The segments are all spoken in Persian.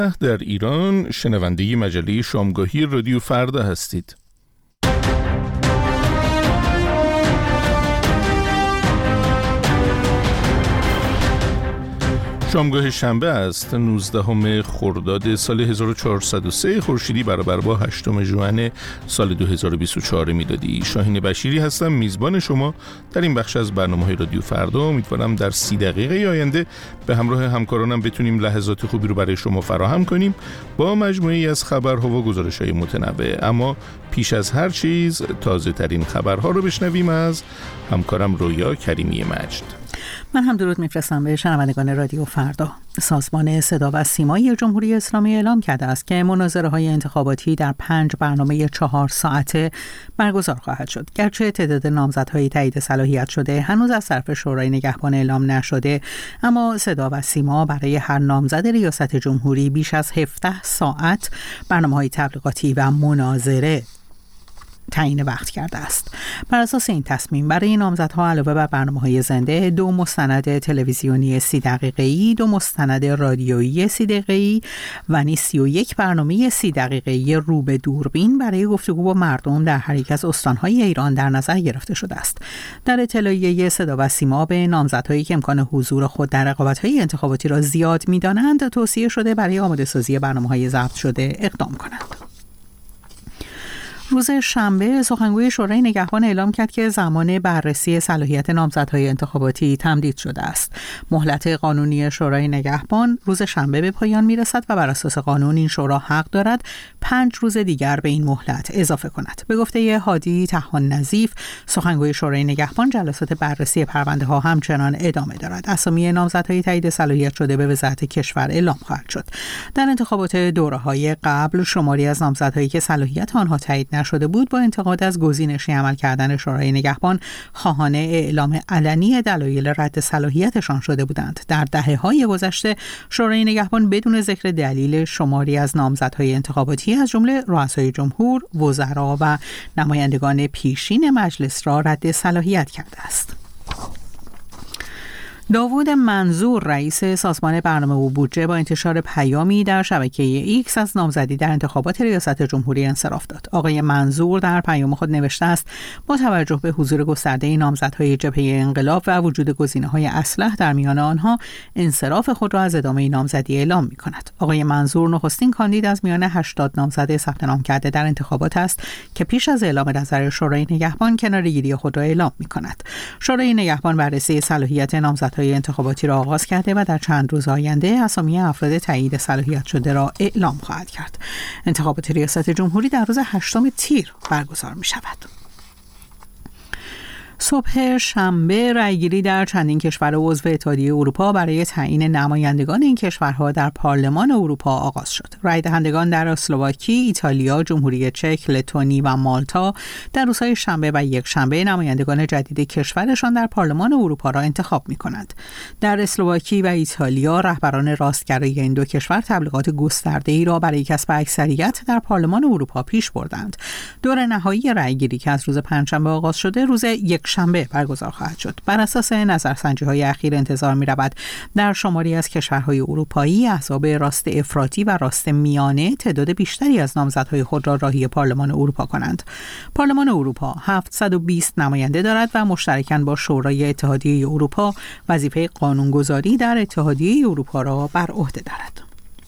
در ایران شنونده مجله شامگاهی رادیو فردا هستید. شامگاه شنبه است، 19 خرداد سال 1403 خورشیدی برابر با 8 ژوئن سال 2024 میلادی. شاهین بشیری هستم، میزبان شما در این بخش از برنامه‌های رادیو فردا. امیدوارم در 30 دقیقه آینده به همراه همکارانم بتونیم لحظات خوبی رو برای شما فراهم کنیم با مجموعه‌ای از خبرها و گزارش‌های متنوع. اما پیش از هر چیز تازه ترین خبرها رو بشنویم از همکارم رویا کریمی مجد. من هم درود میفرستم به شنوندگان رادیو فردا. سازمان صدا و سیمای جمهوری اسلامی اعلام کرده است که مناظره‌های انتخاباتی در 5 برنامه 4 ساعته برگزار خواهد شد. گرچه تعداد نامزدهای تایید صلاحیت شده هنوز از طرف شورای نگهبان اعلام نشده، اما صدا و سیما برای هر نامزد ریاست جمهوری بیش از 17 ساعت برنامه‌های تبلیغاتی و مناظره تعیین وقت کرده است. بر اساس این تصمیم برای نامزدها علاوه بر برنامه‌های زنده 2 مستند تلویزیونی 30 دقیقه‌ای، 2 مستند رادیویی 30 دقیقه‌ای و نیز 31 برنامه 30 دقیقه‌ای رو به دوربین برای گفتگو با مردم در هر یک از استان‌های ایران در نظر گرفته شده است. در اطلاعیه صدا و سیما به نامزدهایی که امکان حضور خود در رقابت‌های انتخاباتی را زیاد می‌دانند توصیه شده برای آماده‌سازی برنامه‌های ضبط شده اقدام کنند. روز شنبه سخنگوی شورای نگهبان اعلام کرد که زمان بررسی صلاحیت نامزدهای انتخاباتی تمدید شده است. مهلت قانونی شورای نگهبان روز شنبه به پایان میرسد و بر اساس قانون این شورا حق دارد 5 روز دیگر به این مهلت اضافه کند. به گفته هادی طحان نظیف، سخنگوی شورای نگهبان، جلسات بررسی پرونده ها همچنان ادامه دارد. اسامی نامزدهای تایید صلاحیت شده به وزارت کشور اعلام خواهد شد. در انتخابات دوره‌های قبل شماری از نامزدهایی که صلاحیت آنها تایید نشده بود با انتقاد از گزینشی عمل کردن شورای نگهبان خواهان اعلام علنی دلایل رد صلاحیتشان شده بودند. در دهه‌های گذشته شورای نگهبان بدون ذکر دلیل شماری از نامزدهای انتخاباتی از جمله رؤسای جمهور، وزرا و نمایندگان پیشین مجلس را رد صلاحیت کرده است. داوود منظور رئیس سازمان برنامه و بودجه با انتشار پیامی در شبکه ایکس از نامزدی در انتخابات ریاست جمهوری انصراف داد. آقای منظور در پیام خود نوشته است با توجه به حضور گسترده نامزدهای جبهه انقلاب و وجود گزینه‌های اصلح در میان آنها انصراف خود را از ادامه نامزدی اعلام می‌کند. آقای منظور نخستین کاندید از میان 80 نامزد ثبت نام کرده در انتخابات است که پیش از اعلام نظر شورای نگهبان کناره‌گیری خود را اعلام می‌کند. شورای نگهبان بررسی صلاحیت نامزدهای انتخاباتی را آغاز کرده و در چند روز آینده اسامی افراد تایید صلاحیت شده را اعلام خواهد کرد. انتخابات ریاست جمهوری در روز 8 تیر برگزار می شود. صبح شنبه رأیگیری در چندین کشور عضو اتحادیه اروپا برای تعیین نمایندگان این کشورها در پارلمان اروپا آغاز شد. رأی دهندگان در اسلواکی، ایتالیا، جمهوری چک، لتونی و مالتا در روزهای شنبه و یکشنبه نمایندگان جدید کشورشان در پارلمان اروپا را انتخاب می‌کنند. در اسلواکی و ایتالیا رهبران راستگرای این دو کشور تبلیغات گسترده‌ای را برای کسب اکثریت در پارلمان اروپا پیش بردند. دور نهایی رأیگیری که از روز پنجشنبه آغاز شده روز شنبه برگزار خواهد شد. بر اساس نظرسنجی‌های اخیر انتظار می‌رود در شماری از کشورهای اروپایی احزاب راست افراطی و راست میانه تعداد بیشتری از نامزدهای خود را راهی پارلمان اروپا کنند. پارلمان اروپا 720 نماینده دارد و مشترکاً با شورای اتحادیه اروپا وظیفه قانونگذاری در اتحادیه اروپا را بر عهده دارد.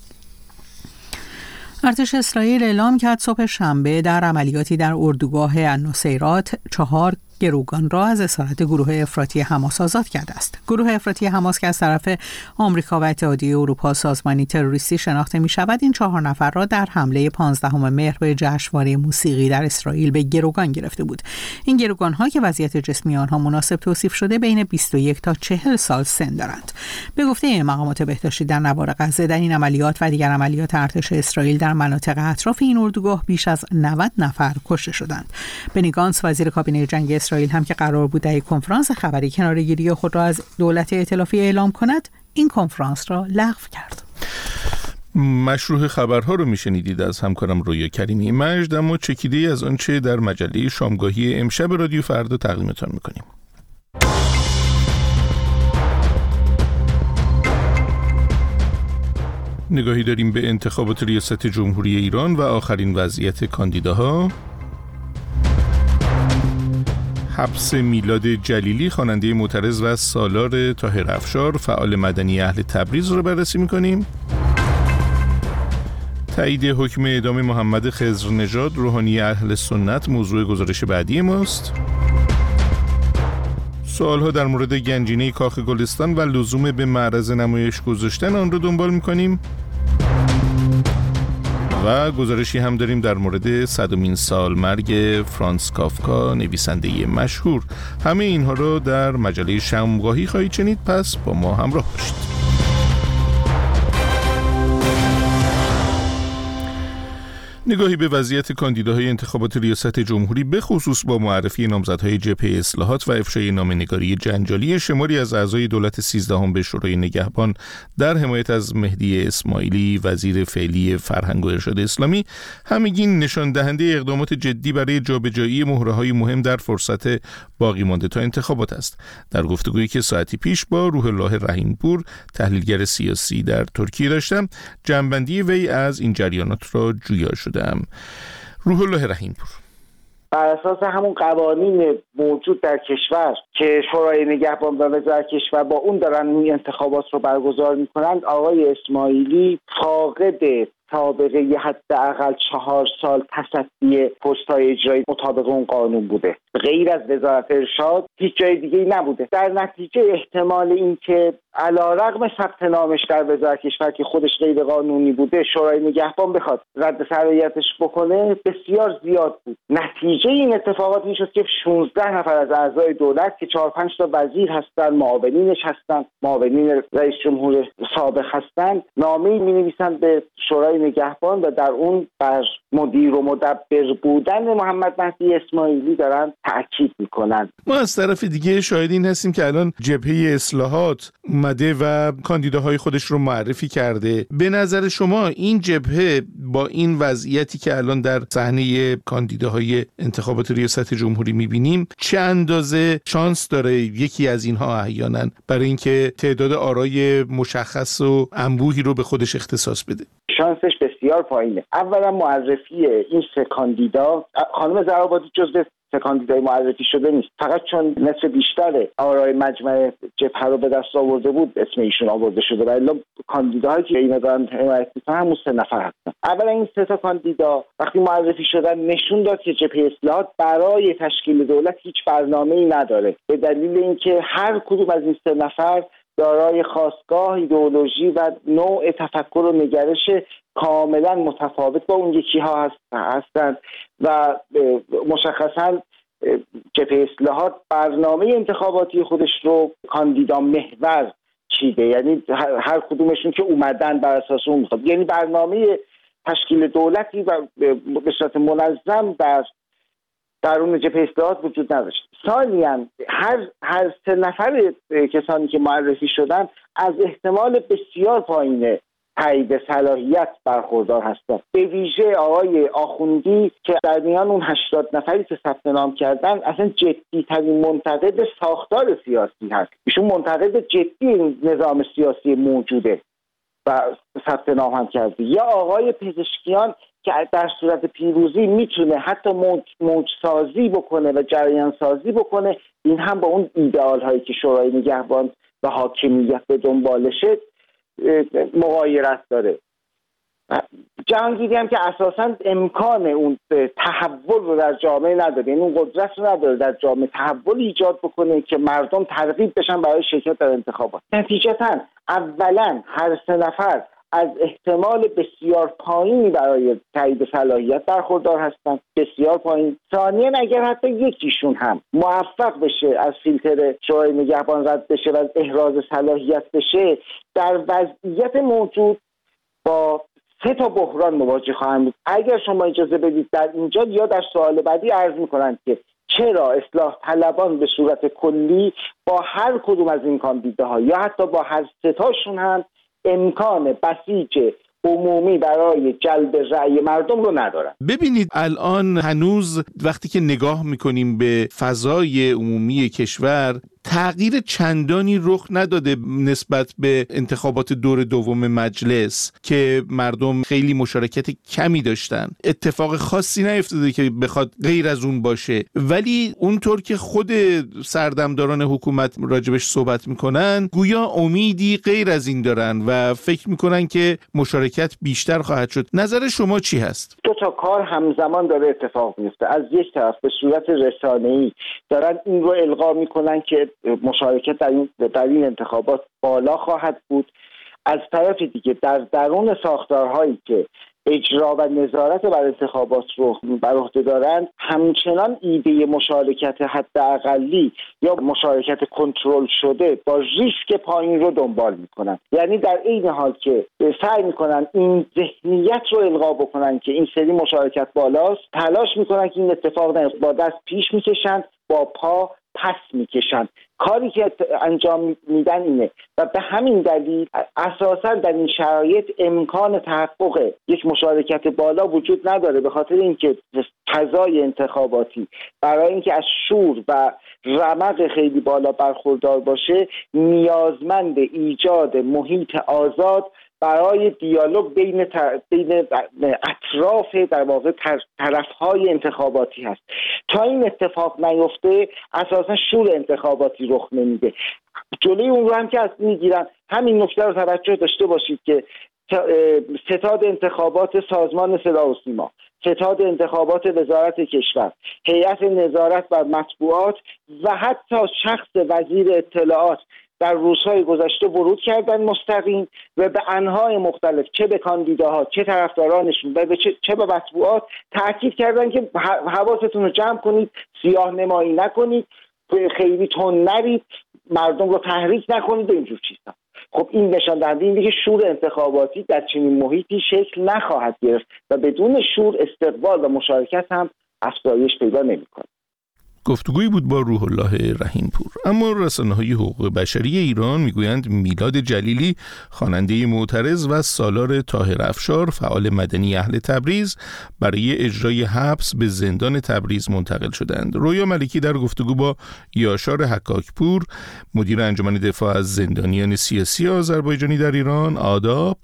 ارتش اسرائیل اعلام کرد صبح شنبه در عملیاتی در اردوگاه النصیرات 4 گروگان را از اسارت گروه افراطی حماس آزاد کرده است. گروه افراطی حماس که از طرف آمریکا و اتحادیه اروپا سازمانی تروریستی شناخته می شود، این 4 نفر را در حمله 15 مهر به جشنواره موسیقی در اسرائیل به گروگان گرفته بود. این گروگان ها که وضعیت جسمی آنها مناسب توصیف شده بین 21 تا 40 سال سن دارند. به گفته مقامات بهداشتی در نوار غزه، در این عملیات و دیگر عملیات ارتش اسرائیل در مناطق اطراف این اردوگاه بیش از 90 نفر کشته شدند. بنی گانتس وزیر کابینه جنگ اسرائیل هم که قرار بود در کنفرانس خبری کناره‌گیری خود را از دولت ائتلافی اعلام کند، این کنفرانس را لغو کرد. مشروع خبرها رو میشنیدید از همکارم رویا کریمی مجد، اما چکیده‌ای از آنچه در مجله شامگاهی امشب رادیو فردا تقدیمتان میکنیم. نگاهی داریم به انتخابات ریاست جمهوری ایران و آخرین وضعیت کاندیداها. حبس میلاد جلیلی خواننده معترض و سالار طاهر افشار فعال مدنی اهل تبریز رو بررسی می‌کنیم. تایید حکم اعدام محمد خضرنژاد روحانی اهل سنت موضوع گزارش بعدی ماست. سوالها در مورد گنجینه کاخ گلستان و لزوم به معرض نمایش گذاشتن آن رو دنبال می‌کنیم. و گزارشی هم داریم در مورد 100مین سال مرگ فرانس کافکا نویسنده مشهور. همه اینها رو در مجله شمع‌گاهی خواهید شنید، پس با ما همراه باشید. نگاهی به وضعیت کاندیداهای انتخابات ریاست جمهوری به خصوص با معرفی نامزدهای جبهه اصلاحات و افشای نامه‌نگاری جنجالی شماری از اعضای دولت 13 به شورای نگهبان در حمایت از مهدی اسماعیلی وزیر فعلی فرهنگ و ارشاد اسلامی همگین نشان دهنده اقدامات جدی برای جابجایی مهره‌های مهم در فرصت باقی مانده تا انتخابات است. در گفتگویی که ساعتی پیش با روح الله رحیم‌پور تحلیلگر سیاسی در ترکیه داشتم، جنبندی وی از این جریانات را جویا شد. روح الله رحیم‌پور: بر اساس همون قوانین موجود در کشور که شورای نگهبان و وزارت کشور با اون دارن این انتخابات رو برگزار میکنند، آقای اسماعیلی فاقد سابقه حداقل 4 سال تصدی پست‌های اجرایی مطابق اون قانون بوده. غیر از وزارت ارشاد هیچ جای دیگه‌ای نبوده. در نتیجه احتمال این که علیرغم ثبت نامش در وزارت کشور که خودش غیر قانونی بوده شورای نگهبان بخواد رد صلاحیتش بکنه بسیار زیاد بود. نتیجه این اتفاقات این شد که 16 نفر از اعضای دولت که 4-5 تا وزیر هستن، معاونینش هستن، معاونین رئیس جمهور سابق هستن، نامه‌ای می‌نویسن به شورای نگهبان و در اون بر مدیر و مدبر بودن محمد مهدی اسماعیلی دارن تأکید میکنن. ما از طرف دیگه شاهد این هستیم که الان جبهه اصلاحات اومده و کاندیداهای خودش رو معرفی کرده. به نظر شما این جبهه با این وضعیتی که الان در صحنه کاندیداهای انتخابات ریاست جمهوری میبینیم چه اندازه شانس داره یکی از اینها احیانا برای اینکه تعداد آرای مشخص و انبوهی رو به خودش اختصاص بده؟ شانسش بسیار پایینه. اولا معرفی این 3 کاندیدا، خانم زرابادی جزو 3 کاندیدای معرفی شده نیست، فقط چون نصف بیشتر آرای مجمع جبهه رو به دست آورده بود اسم ایشون آورده شده، ولی کاندیداهایی که اینا دارن حمایت میکنن همون 3 نفر هستن. اولا این 3 تا کاندیدا وقتی معرفی شدن نشون داد که جبهه اصلاحات برای تشکیل دولت هیچ برنامه‌ای نداره، به دلیل اینکه هر کدوم از این 3 نفر دارای خاستگاه، ایدئولوژی و نوع تفکر و نگرش کاملا متفاوت با اون یکی ها هستند و مشخصا جبهه اصلاحات برنامه انتخاباتی خودش رو کاندیدا محور چیده، یعنی هر کدومشون که اومدن بر اساس اون میخواد، یعنی برنامه تشکیل دولتی و به صورت منظم در درون جبهه اصلاحات وجود نداشت. ثانیاً هر 3 نفر کسانی که معرفی شدن از احتمال بسیار پایین تایید صلاحیت برخوردار هستند. به ویژه آقای آخوندی که در میان اون 80 نفری که ثبت نام کردن اصلا جدی‌ترین منتقد ساختار سیاسی هست. ایشون منتقد جدی نظام سیاسی موجوده و ثبت نام هم کرده. یا آقای پزشکیان که در صورت پیروزی میتونه حتی موج سازی بکنه و جریان سازی بکنه، این هم با اون ایدئال هایی که شورای نگهبان و حاکمیت به دنبالشه مغایرت داره. جهانگیری هم که اساساً امکان اون تحول رو در جامعه نداره، یعنی اون قدرت رو نداره در جامعه تحول ایجاد بکنه که مردم ترغیب بشن برای شرکت در انتخابات. نتیجتاً اولاً هر 3 نفر از احتمال بسیار پایینی برای تایید صلاحیت برخوردار هستند، بسیار پایین. ثانیاً اگر حتی یکیشون هم موفق بشه از فیلتر شورای نگهبان رد بشه و احراز صلاحیت بشه، در وضعیت موجود با 3 تا بحران مواجه خواهند بود. اگر شما اجازه بدید در اینجا یا در سوال بعدی عرض می‌کنند که چرا اصلاح طلبان به صورت کلی با هر کدوم از این کاندیداها یا حتی با هر 3 تاشون هم امکان بسیج عمومی برای جلب رأی مردم رو ندارن. ببینید الان هنوز وقتی که نگاه میکنیم به فضای عمومی کشور تغییر چندانی رخ نداده نسبت به انتخابات دور دوم مجلس که مردم خیلی مشارکت کمی داشتن. اتفاق خاصی نیفتاده که بخواد غیر از اون باشه، ولی اونطور که خود سردمداران حکومت راجبش صحبت میکنن گویا امیدی غیر از این دارن و فکر میکنن که مشارکت بیشتر خواهد شد. نظر شما چی هست؟ دو تا کار همزمان داره اتفاق میفته. از یک طرف به صورت رسانه‌ای دارن این رو القا میکنن که مشارکت در این انتخابات بالا خواهد بود. از طرف دیگه در درون ساختارهایی که اجرا و نظارت بر انتخابات رو بر عهده دارند همچنان ایده مشارکت حداقلی یا مشارکت کنترل شده با ریسک پایین رو دنبال میکنن. یعنی در این حال که سعی میکنن این ذهنیت رو القا بکنن که این سری مشارکت بالاست، تلاش میکنن که این اتفاق نیفته. با دست پیش میکشن، با پا پس میکشن. کاری که انجام میدن اینه و به همین دلیل اساسا در این شرایط امکان تحقق یک مشارکت بالا وجود نداره، به خاطر اینکه فضای انتخاباتی برای اینکه از شور و رمق خیلی بالا برخوردار باشه نیازمند ایجاد محیط آزاد برای دیالوگ بین اطراف در واقع طرفهای انتخاباتی هست. تا این اتفاق نیفته اساسا شور انتخاباتی رخ نمیده. جلوی اون رو هم که از میگیرن. همین نکته رو توجه داشته باشید که ستاد انتخابات سازمان صدا و سیما، ستاد انتخابات وزارت کشور، هیئت نظارت بر مطبوعات و حتی شخص وزیر اطلاعات در روزهای گذشته ورود کردن مستقیم و به انواع مختلف، چه به کاندیداها چه طرفدارانشون و چه به مطبوعات تاکید کردن که حواستون رو جمع کنید، سیاه نمایی نکنید، خیلی تند نرید، مردم رو تحریک نکنید و اینجور چیزا. خب این نشان دهنده اینه که شور انتخاباتی در چنین محیطی شکل نخواهد گرفت و بدون شور استقبال و مشارکت هم افزایش پیدا نمی‌کنه. گفتگویی بود با روح الله رحیم‌پور. اما رسانه‌های حقوق بشری ایران میگویند میلاد جلیلی، خواننده معترض، و سالار طاهر افشار، فعال مدنی اهل تبریز، برای اجرای حبس به زندان تبریز منتقل شدند. رویا ملکی در گفتگو با یاشار حکاکپور، مدیر انجمن دفاع از زندانیان سیاسی آذربایجانی در ایران، آداب،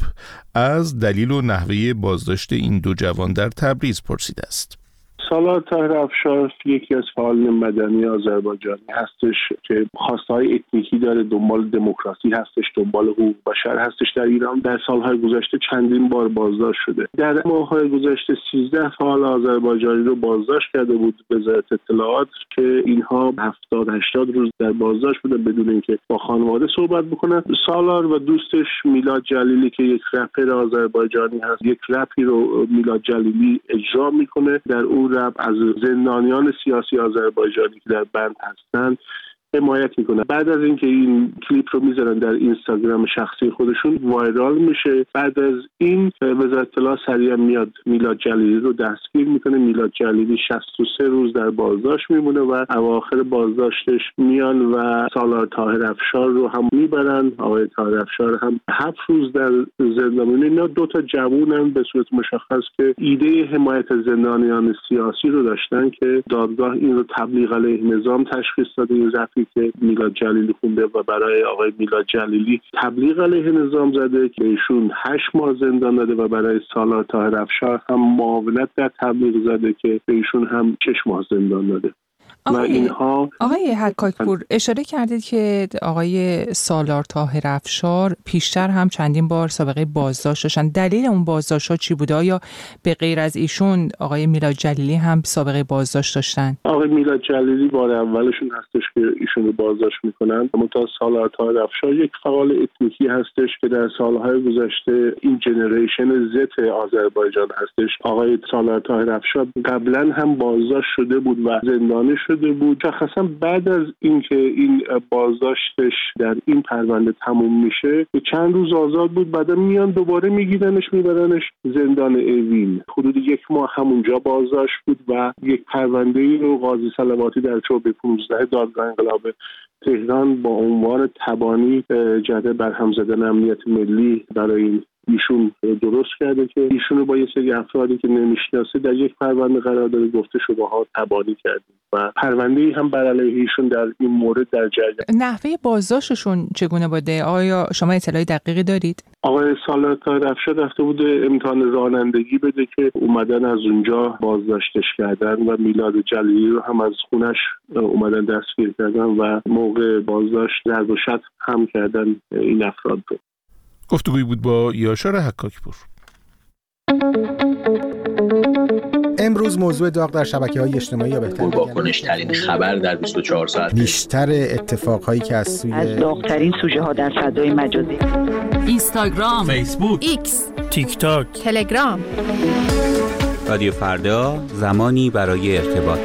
از دلیل و نحوه بازداشت این دو جوان در تبریز پرسیده است. سالار طاهر افشار یکی از فعالان مدنی آذربایجانی هستش که خواستهای اتنیکی داره، دنبال دموکراسی هستش، دنبال حقوق بشر هستش در ایران. در سالهای گذشته چندین بار بازداشت شده. در ماه‌های گذشته 13 فعال آذربایجانی رو بازداشت کرده بود وزارت اطلاعات که اینها 70-80 روز در بازداشت بودن بدون اینکه با خانواده صحبت بکنن. سالار و دوستش میلاد جلیلی که یک رپر آذربایجانی هست، یک رپی رو میلاد جلیلی اجرا میکنه. در اون رپ از زندانیان سیاسی آذربایجانی که در بند هستند حمایت میکنه. بعد از اینکه این کلیپ رو میذارن در اینستاگرام شخصی خودشون وایرال میشه، بعد از این وزارت اطلاعات سریعا میاد میلاد جلیلی رو دستگیر میکنه. میلاد جلیلی 63 روز در بازداشت میمونه و اواخر بازداشتش میان و سالار طاهر افشار رو هم میبرن. آقای طاهر افشار هم 7 روز در زندان میمونه. اینا دو تا جوونن به صورت مشخص که ایده حمایت از زندانیان سیاسی رو داشتن که دادگاه این رو تبلیغ علیه نظام تشخیص داده. این که میلاد جلیلی خونده و برای آقای میلاد جلیلی تبلیغ علیه نظام زده که ایشون 8 ماه زندان داده و برای سالار طاهر افشار هم معاونت در تبلیغ زده که به ایشون هم 6 ماه زندان داده. آقای حکاکپور، اشاره کردید که آقای سالار طاهر افشار پیشتر هم چندین بار سابقه بازداشت داشتن. دلیل اون بازداشت‌ها چی بوده؟ آیا به غیر از ایشون آقای میلاد جلیلی هم سابقه بازداشت داشتن؟ آقای میلاد جلیلی بار اولشون هستش که ایشون رو بازداشت میکنن. اما سالار طاهر افشار یک فعال اتنیکی هستش که در سالهای گذشته این جنریشن زت آذربایجان هستش. آقای سالار طاهر افشار قبلا هم بازداشت شده بود و زندانی شده بود. شخصا بعد از اینکه این بازداشتش در این پرونده تموم میشه چند روز آزاد بود، بعدا میان دوباره میگیرنش میبرنش زندان اوین. حدود 1 ماه همونجا بازداشت بود و یک پرونده رو قاضی صلواتی در شعبه 15 دادگاه انقلاب تهران با عنوان تبانی جهت برهم زدن امنیت ملی برای این ایشون درست کرده که ایشون رو با یه سری افرادی که نمیشناسه در یک پرونده قرار داده، گفته شماها تبانی کردید و پرونده‌ای هم بر علیه ایشون در این مورد در جریان. نحوه بازداشتشون چگونه بوده؟ آیا شما اطلاعی دقیقی دارید؟ آقای سالار طاهر افشار رفته بوده امتحان رانندگی بده که اومدن از اونجا بازداشتش کردن و میلاد جلیلی رو هم از خونش اومدن دستگیر کردن و موقع بازداشت ضرب و شتم هم کردن این افراد رو. گفتگویی بود با یاشار حکاکپور. امروز موضوع داغ در شبکه‌های اجتماعی یا بهتر واکنش‌ترین خبر در 24 ساعت، بیشتر اتفاقهایی که از داغ‌ترین سوژه‌ها در فضای مجازی، اینستاگرام، فیسبوک، ایکس، تیک تاک، تلگرام. رادیو فردا، زمانی برای ارتباط.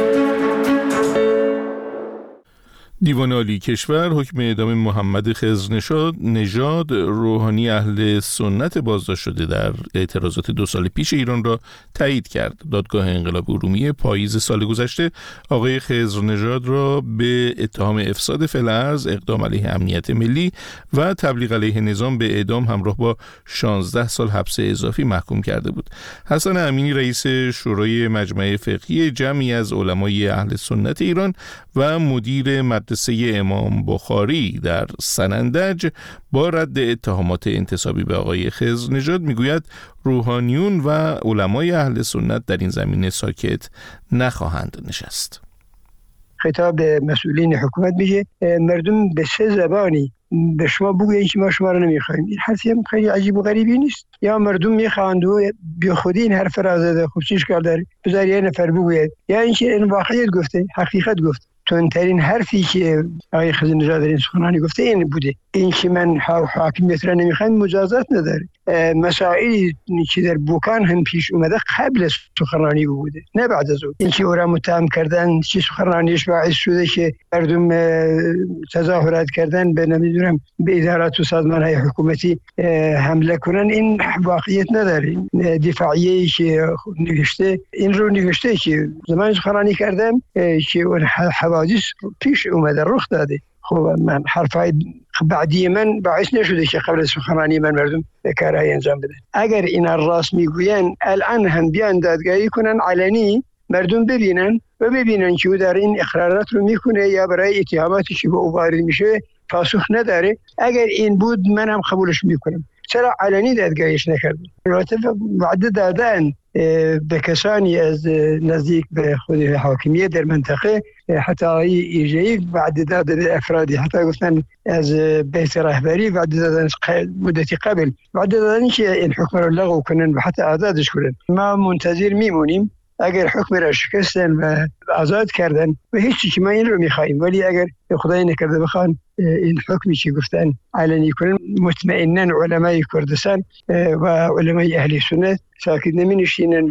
دیوان عالی کشور حکم اعدام محمد خضرنژاد روحانی اهل سنت بازداشت شده در اعتراضات 2 سال پیش ایران را تایید کرد. دادگاه انقلاب ارومیه پاییز سال گذشته آقای خضرنژاد را به اتهام افساد فعل ارض، اقدام علیه امنیت ملی و تبلیغ علیه نظام به اعدام همراه با 16 سال حبس اضافی محکوم کرده بود. حسن امینی رئیس شورای مجمع فقهی جمعی از علمای اهل سنت ایران و مدیر مدرسه امام بخاری در سنندج با رد اتهامات انتسابی به آقای خضرنژاد میگوید روحانیون و علمای اهل سنت در این زمینه ساکت نخواهند نشست. خطاب به مسئولین حکومت میگه مردم به 3 زبانی به شما بگویید که ما شما رو نمیخوایم. این حرفی هم خیلی عجیب و غریبی نیست. یا مردم میخواند و بی خودی این حرف را زده، خب چیش کار داره؟ بذار یه نفر بگوید. یا اینکه این واقعیت گفته، حقیقت گفته. تندترین حرفی که آقای خضرنژاد در این سخنرانی گفته این بوده، این که من حاکمیت را نمیخوایم مجازات نداره. مسائلی که در بوکان هم پیش اومده قبل از سخنرانی بوده، نه بعد از اون. این که او را متهم کردن، چه سخنرانیش باعث شده که مردم تظاهرات کردن به نمیدونم به ادارات و سازمان‌های حکومتی حمله کنن، این واقعیت نداره. دفاعیه‌ای که نوشته این رو نوشته که زمان سخنرانی کردم که اون حوادث پیش اومده، رخ داده. خب من حرفای بعدی من باعث نشده که قبل از سخنرانی من مردم کارهای انجام بدن. اگر این راست میگوین الان هم بیان دادگاهی کنن علنی، مردم ببینن و ببینن که او در این اقرارات رو میکنه یا برای اتهاماتی که به او وارد میشه پاسخ نداره. اگر این بود منم قبولش میکنم. چرا علنی دادگاهیش نکردن؟ البته وعده دادن به کسانی از نزدیک به خود حاکمیت در منطقه، حتی ایجایی وعده دادن به افرادی، حتی گفتن از بیت رهبری وعده دادن مدتی قبل، وعده دادن که این حکم رو لغو کنن و حتی آزادش کنن. ما منتظر میمونیم. اگر حکم را شکستن و آزاد کردن و هیچی که ما این رو میخواییم، ولی اگر خدای نکرده بخوان این حکمی که گفتن علنی کنن، مطمئناً علمای کردستان و علمای اهل سنت ساکت نمی نشینن.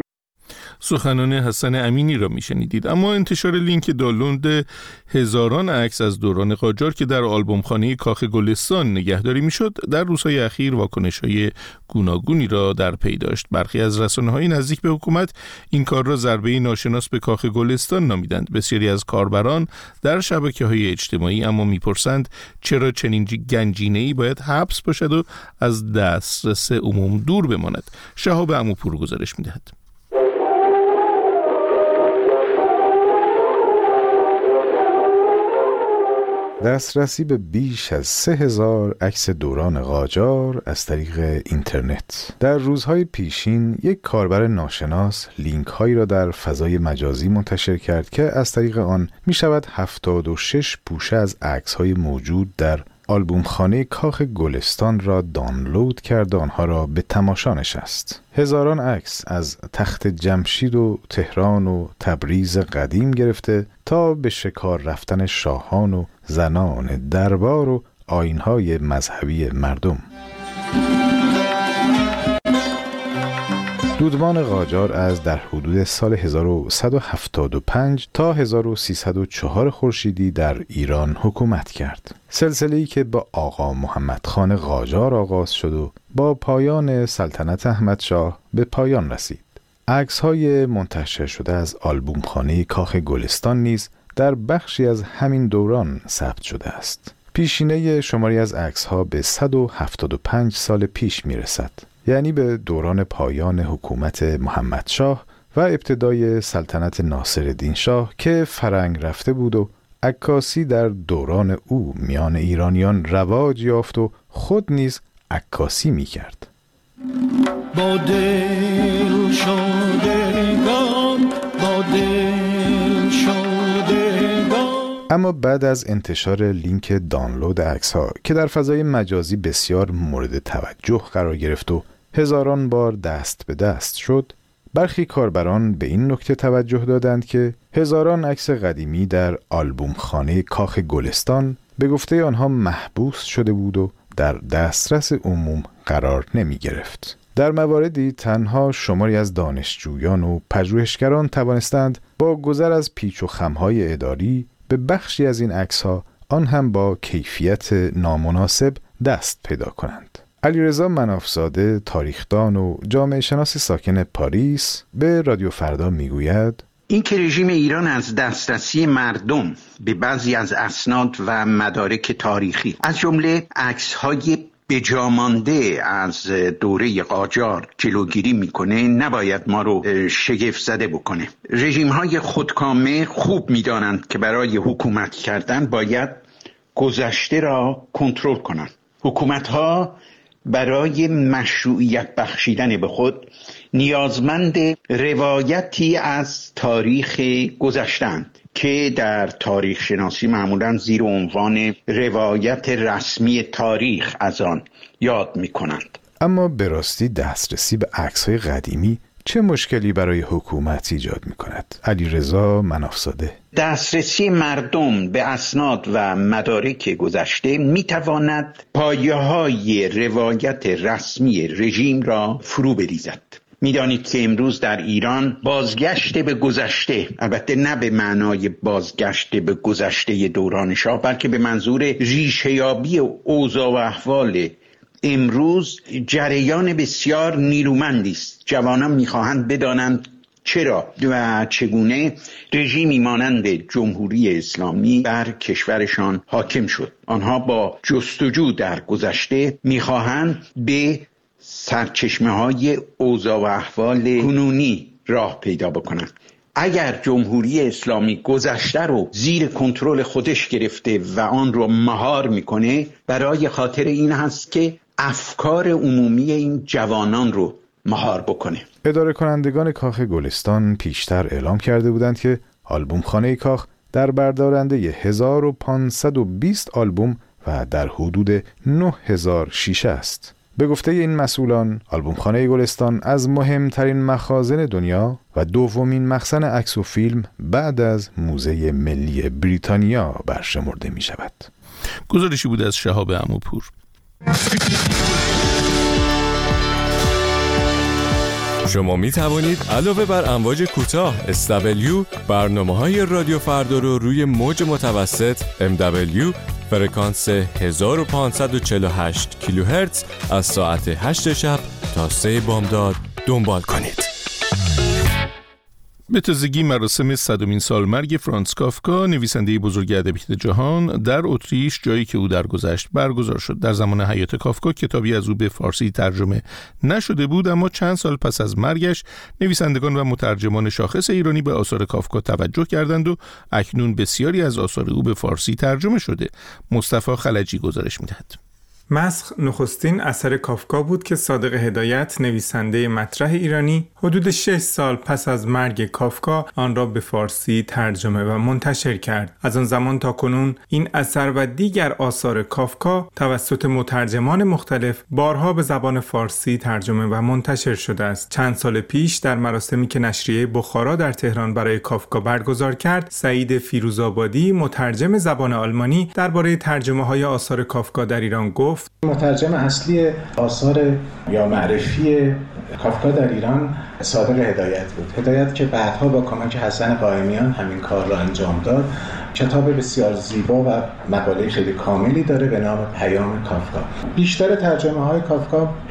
سخنان حسن امینی را میشنیدید. اما انتشار لینک دانلود هزاران عکس از دوران قاجار که در آلبومخانه کاخ گلستان نگهداری میشد در روزهای اخیر واکنش‌های گوناگونی را در پی داشت. برخی از رسانه‌های نزدیک به حکومت این کار را ضربه ناشناس به کاخ گلستان نامیدند. بسیاری از کاربران در شبکه‌های اجتماعی اما میپرسند چرا چنین گنجینه‌ای باید حبس باشد و از دسترس عموم دور بماند. شهاب عموپور گزارش می‌دهد. دسترسی به بیش از 3000 عکس دوران قاجار از طریق اینترنت. در روزهای پیشین یک کاربر ناشناس لینک هایی را در فضای مجازی منتشر کرد که از طریق آن می شود 76 پوشه از عکس های موجود در آلبومخانه کاخ گلستان را دانلود کرد و آنها را به تماشا نشست. هزاران عکس از تخت جمشید و تهران و تبریز قدیم گرفته تا به شکار رفتن شاهان و زنان دربار و آیین‌های مذهبی مردم. دودمان قاجار از در حدود سال 1175 تا 1304 خورشیدی در ایران حکومت کرد. سلسله‌ای که با آقا محمد خان قاجار آغاز شد و با پایان سلطنت احمدشاه به پایان رسید. عکس‌های منتشر شده از آلبومخانه کاخ گلستان نیز در بخشی از همین دوران ثبت شده است. پیشینه شماری از عکس‌ها به 175 سال پیش میرسد، یعنی به دوران پایان حکومت محمدشاه و ابتدای سلطنت ناصرالدین شاه که فرنگ رفته بود و عکاسی در دوران او میان ایرانیان رواج یافت و خود نیز عکاسی می‌کرد. با دل شدگان، با دل شدگان. اما بعد از انتشار لینک دانلود عکس‌ها که در فضای مجازی بسیار مورد توجه قرار گرفت و هزاران بار دست به دست شد، برخی کاربران به این نکته توجه دادند که هزاران عکس قدیمی در آلبوم خانه کاخ گلستان به گفته آنها محبوس شده بود و در دسترس عموم قرار نمی گرفت. در مواردی تنها شماری از دانشجویان و پژوهشگران توانستند با گذر از پیچ و خم‌های اداری به بخشی از این عکس‌ها، آن هم با کیفیت نامناسب، دست پیدا کنند. علیرضا منافزاده، تاریخدان و جامعه شناس ساکن پاریس، به رادیو فردا میگوید: این که رژیم ایران از دسترسی مردم به بعضی از اسناد و مدارک تاریخی از جمله عکس‌های بجامانده از دوره قاجار جلوگیری میکنه، نباید ما رو شگفت زده بکنه. رژیم‌های خودکامه خوب میدانند که برای حکومت کردن باید گذشته را کنترل کنند. حکومت‌ها برای مشروعیت بخشیدن به خود نیازمند روایتی از تاریخ گذشته‌اند که در تاریخ شناسی معمولاً زیر عنوان روایت رسمی تاریخ از آن یاد می‌کنند. اما به راستی دسترسی به عکس‌های قدیمی چه مشکلی برای حکومت ایجاد می‌کند؟ علیرضا منافزاده: دسترسی مردم به اسناد و مدارک گذشته می‌تواند پایه‌های روایت رسمی رژیم را فرو بریزد. می‌دانید که امروز در ایران بازگشت به گذشته، البته نه به معنای بازگشت به گذشته دوران شاه، بلکه به منظور ریشه‌یابی اوضاع و احوال امروز، جریان بسیار نیرومندی است. جوانان می‌خواهند بدانند چرا و چگونه رژیمی مانند جمهوری اسلامی بر کشورشان حاکم شد. آنها با جستجو در گذشته می‌خواهند به سرچشمه‌های اوضاع و احوال کنونی راه پیدا بکنند. اگر جمهوری اسلامی گذشته رو زیر کنترل خودش گرفته و آن رو مهار میکنه، برای خاطر این هست که افکار عمومی این جوانان رو مهار بکنه. اداره کنندگان کاخ گلستان پیشتر اعلام کرده بودند که آلبوم خانه کاخ در بردارنده 1520 آلبوم و در حدود 9000 شیشه است. به گفته این مسئولان، آلبوم خانه گلستان از مهمترین مخازن دنیا و دومین مخزن عکس و فیلم بعد از موزه ملی بریتانیا برشمرده می شود. گزارشی بود از شهاب عموپور. شما می توانید علاوه بر امواج کوتاه SW برنامه‌های رادیو فردا رو روی موج متوسط MW فرکانس 1548 کیلوهرتز از ساعت 8 شب تا 3 بامداد دنبال کنید. به تازگی مراسم 100مین سالمرگ فرانتس کافکا، نویسنده بزرگ ادبیات جهان، در اتریش، جایی که او درگذشت، برگزار شد. در زمان حیات کافکا کتابی از او به فارسی ترجمه نشده بود، اما چند سال پس از مرگش نویسندگان و مترجمان شاخص ایرانی به آثار کافکا توجه کردند و اکنون بسیاری از آثار او به فارسی ترجمه شده. مصطفی خلجی گزارش می‌دهد. مسخ نخستین اثر کافکا بود که صادق هدایت، نویسنده مطرح ایرانی، حدود 6 سال پس از مرگ کافکا آن را به فارسی ترجمه و منتشر کرد. از آن زمان تا کنون این اثر و دیگر آثار کافکا توسط مترجمان مختلف بارها به زبان فارسی ترجمه و منتشر شده است. چند سال پیش در مراسمی که نشریه بخارا در تهران برای کافکا برگزار کرد، سعید فیروزآبادی، مترجم زبان آلمانی، درباره ترجمه‌های آثار کافکا در ایران گفت: مترجم اصلی آثار یا معرفی کافکا در ایران صادق هدایت بود. هدایت که بعدها با کمک حسن قائمیان همین کار را انجام داد. کتاب بسیار زیبا و مقاله خیلی کاملی داره به نام پیام کافکا. بیشتر ترجمه های کافکا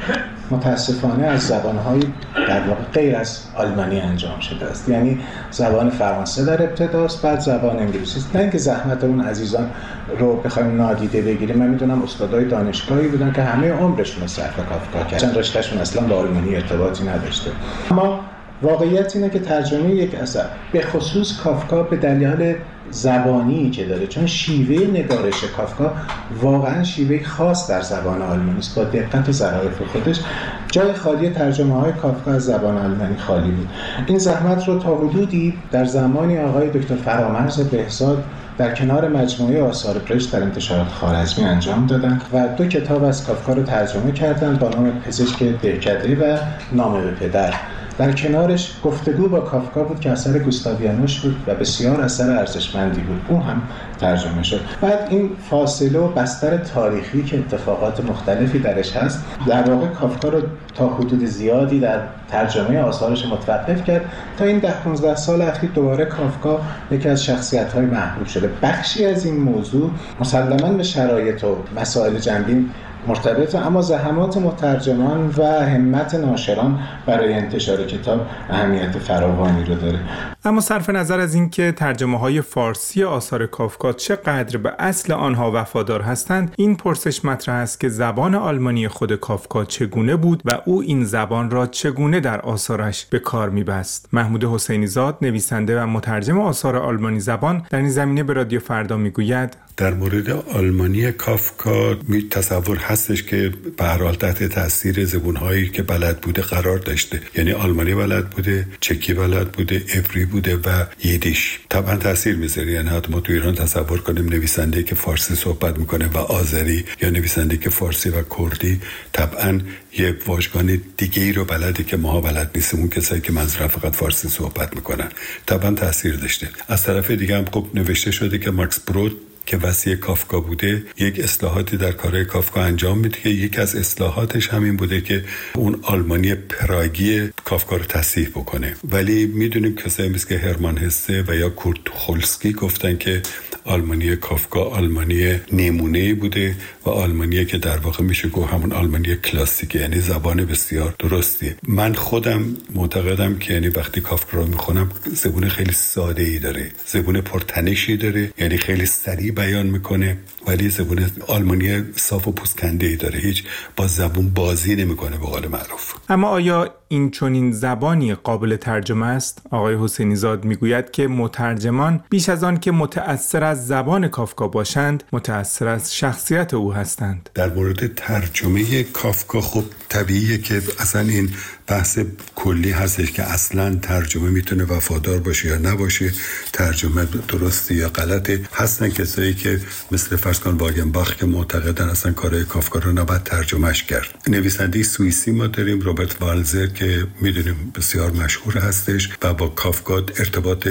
متاسفانه از زبان‌های در واقع غیر از آلمانی انجام شده است. یعنی زبان فرانسه در ابتداست، بعد زبان انگلیسی است. نه اینکه زحمت اون عزیزان رو بخوایم نادیده بگیریم. من میدونم استادای دانشگاهی بودن که همه عمرشون رو صرف کافکا کردن، رشتهشون اصلا با آلمانی ارتباطی نداشته. اما واقعیت اینه که ترجمه یک اثر به خصوص کافکا به دلیل زبانی که داره، چون شیوه نگارش کافکا واقعا شیوه خاص در زبان آلمانی است با دقت و ظرافت خودش، جای خالی ترجمه‌های کافکا از زبان آلمانی خالی بود. این زحمت رو تا حدودی در زمانی آقای دکتر فرامرز بهزاد در کنار مجموعه آثار پرشت در انتشارات خوارزمی انجام دادن و 2 کتاب از کافکا رو ترجمه کردن با نام پزشک دهکده و نامه به پدر. در کنارش گفتگو با کافکا بود که اثر گوستاو یانوش بود و بسیار اثر ارزشمندی بود، اون هم ترجمه شد. بعد این فاصله و بستر تاریخی که اتفاقات مختلفی درش هست در واقع کافکا رو تا حدود زیادی در ترجمه آثارش متوقف کرد تا این 10-15 سال اخیر دوباره کافکا یکی از شخصیت‌های محبوب شده. بخشی از این موضوع مسلماً به شرایط و مسائل جنبی مرتبطه، اما زحمات مترجمان و همت ناشران برای انتشار کتاب اهمیت فراوانی رو داره. اما صرف نظر از اینکه ترجمه‌های فارسی آثار کافکا چقدر به اصل آنها وفادار هستند، این پرسش مطرح است که زبان آلمانی خود کافکا چگونه بود و او این زبان را چگونه در آثارش به کار می‌بست. محمود حسینی زاد، نویسنده و مترجم آثار آلمانی زبان، در این زمینه به رادیو فردا میگوید: در مورد آلمانی کافکا تصور هستش که به هر حال تحت تاثیر زبون‌هایی که بلد بوده قرار داشته، یعنی آلمانی بلد بوده، چکی بلد بوده، عبری بوده و ییدیش. طبعا تاثیر میذاره. یعنی ما تو ایران تصور کنیم نویسنده که فارسی صحبت میکنه و آذری، یا نویسنده که فارسی و کردی، طبعا یه واژگان دیگه‌ای رو بلده که ماها بلد نیستیم. اون کسایی که منظور فقط فارسی صحبت میکنن طبعا تاثیر داشته. از طرف دیگه هم خب نوشته شده که ماکس برود که وصی کافکا بوده یک اصلاحاتی در کارهای کافکا انجام میده که یک از اصلاحاتش همین بوده که اون آلمانی پراگی کافکا رو تصحیح بکنه. ولی میدونیم کسایی مثل که هرمان هسته و یا کورت توخولسکی گفتن که آلمانی کافکا آلمانی نمونه‌ای بوده و آلمانی که در واقع میشه گفت همون آلمانی کلاسیکه، یعنی زبان بسیار درستی. من خودم معتقدم که یعنی وقتی کافکا رو میخونم زبون خیلی ساده‌ای داره، زبون پرتنشی داره، یعنی خیلی سریع بیان میکنه، ولی زبون آلمانی صاف و پوزکنده‌ای داره، هیچ با زبون بازی نمیکنه به قول معروف. اما آیا این چنین زبانی قابل ترجمه است؟ آقای حسینی زاد میگوید که مترجمان بیش از آن که متأثر از زبان کافکا باشند، متأثر از شخصیت او هستند. در مورد ترجمه کافکا خب طبیعیه که اصلا این بحث کلی هستش که اصلا ترجمه میتونه وفادار باشه یا نباشه، ترجمه درسته یا غلطه. هستن کسایی که مثل فرض کن واگنباخ که معتقدن اصلا کارهای کافکا رو نباید ترجمهش کرد. نویسنده سوئیسی ما داریم رابرت والزر که میدونیم بسیار مشهور هستش و با کافکا ارتباط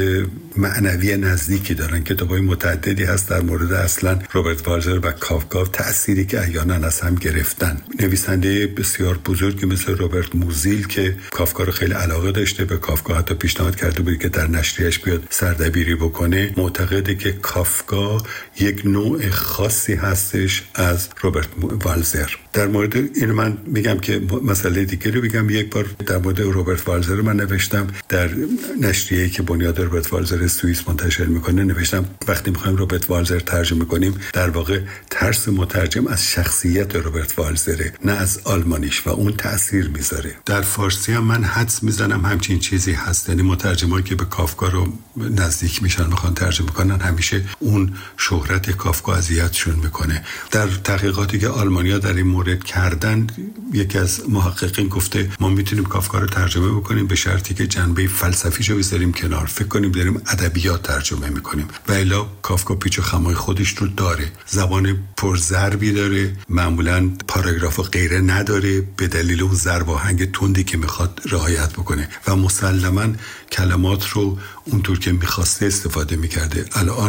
معنوی نزدیکی دارن. کتابای متعددی هست در مورد اصلا رابرت والزر و کافکا، تأثیری که احیانا از هم گرفتن. نویسنده بسیار بزرگی مثل رابرت موزیل که کافکا رو خیلی علاقه داشته، به کافکا حتی پیشنهاد کرده بود که در نشریه‌اش بیاد سردبیری بکنه، معتقده که کافکا یک نوع خاصی هستش از رابرت والزر. در مورد این من میگم که مسئله دیگه رو بگم. یک بار در مورد رابرت والزر من نوشتم در نشریه‌ای که بنیاد رابرت والزر سوئیس منتشر میکنه، نوشتم وقتی میخوایم رابرت والزر ترجمه کنیم در واقع ترس مترجم از شخصیت رابرت والزره نه از آلمانیش و اون تأثیر میذاره. در فارسی هم من حدس میزنم همچین چیزی هست، یعنی مترجمایی که به کافکا رو نزدیک میشن میخوان ترجمه کنن همیشه اون شهرت کافکا اذیتشون میکنه. در تحقیقاتی که آلمانیا در این مورد کردن، یکی از محققین گفته ما میتونیم کافکا رو ترجمه بکنیم به شرطی که جنبه فلسفیشو بذاریم کنار، فکر کنیم داریم ادبیات ترجمه میکنیم. و الا کافکا پیچ و خمای خودش رو داره، زبان پرضربی داره، معمولا پاراگراف و غیره نداره به دلیل اون ضرب و آهنگ تندی که میخواد رعایت بکنه و مسلماً کلمات رو اونطور که میخواسته استفاده میکرده. الان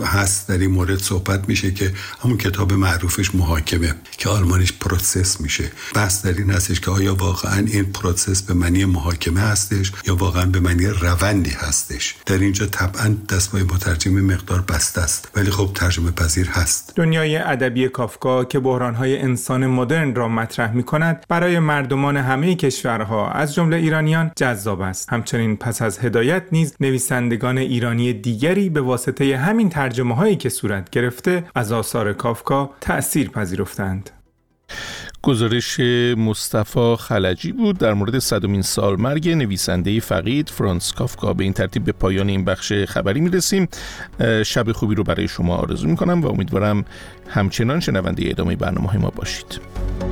هست در این مورد صحبت میشه که همون کتاب معروفش محاکمه که آلمانیش پروسس میشه. بحث در این هستش که آیا واقعا این پروسس به معنی محاکمه هستش یا واقعا به معنی روندی هستش. در اینجا طبعا دستگاه مترجم مقدار بسته است، ولی خب ترجمه پذیر هست. دنیای ادبی کافکا که بحران‌های انسان مدرن را مطرح می‌کند برای مردمان همه کشورها از جمله ایرانیان جذاب است. همچنین پس از هدایت نیز نویسندگان ایرانی دیگری به واسطه همین ترجمه‌هایی که صورت گرفته از آثار کافکا تأثیر پذیرفتند. گزارش مصطفی خلجی بود در مورد 100مین سالمرگ نویسنده فقید فرانتس کافکا. به این ترتیب به پایان این بخش خبری میرسیم. شب خوبی رو برای شما آرزو میکنم و امیدوارم همچنان شنونده ادامه برنامه‌های ما باشید.